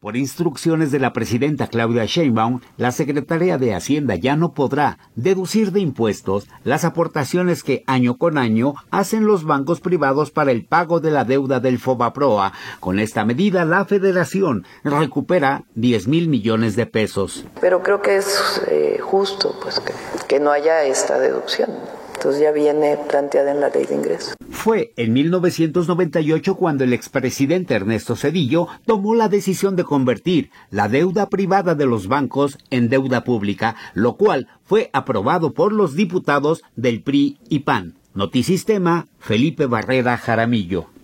Por instrucciones de la presidenta Claudia Sheinbaum, la Secretaría de Hacienda ya no podrá deducir de impuestos las aportaciones que año con año hacen los bancos privados para el pago de la deuda del Fobaproa. Con esta medida, la Federación recupera 10,000 millones de pesos. Pero creo que es justo pues que no haya esta deducción. Entonces ya viene planteada en la ley de ingresos. Fue en 1998 cuando el expresidente Ernesto Zedillo tomó la decisión de convertir la deuda privada de los bancos en deuda pública, lo cual fue aprobado por los diputados del PRI y PAN. Notisistema, Felipe Barrera Jaramillo.